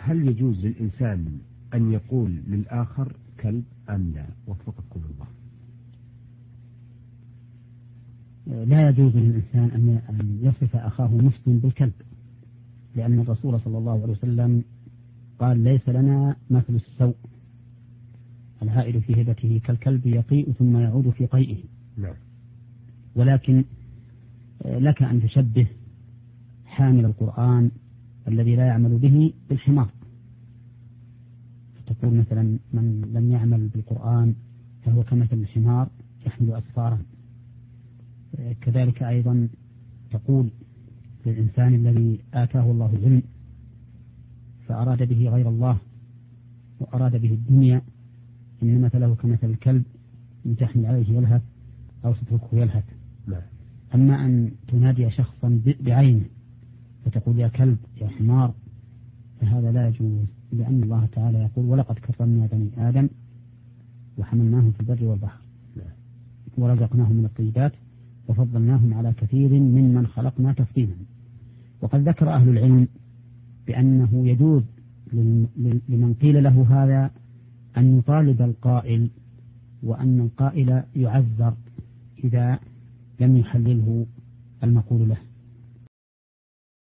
هل يجوز للإنسان أن يقول للآخر كلب أم لا؟ وفقكم الله. لا يجوز للإنسان أن يصف أخاه مسلم بالكلب، لأن الرسول صلى الله عليه وسلم قال ليس لنا مثل السوء، العائد في هبته كالكلب يقيء ثم يعود في قيئه. نعم. ولكن لك أن تشبه حامل القرآن الذي لا يعمل به بالحمار، فتقول مثلا من لم يعمل بالقرآن فهو كمثل الحمار يحمل أسفارا. كذلك أيضا تقول للإنسان الذي آتاه الله العلم فأراد به غير الله وأراد به الدنيا إن مثله كمثل الكلب إن تحمل عليه يلهث أو تتركه يلهث. أما أن تنادي شخصا بعينه فتقول يا كلب يا حمار فهذا لا يجوز، لأن الله تعالى يقول ولقد كرمنا بني آدم وحملناهم في البر والبحر ورزقناهم من الطيبات وفضلناهم على كثير ممن خلقنا تفضيلا. وقد ذكر أهل العلم بأنه يجوز لمن قيل له هذا أن يطالب القائل، وأن القائل يعذر إذا لم يحلله المقول له.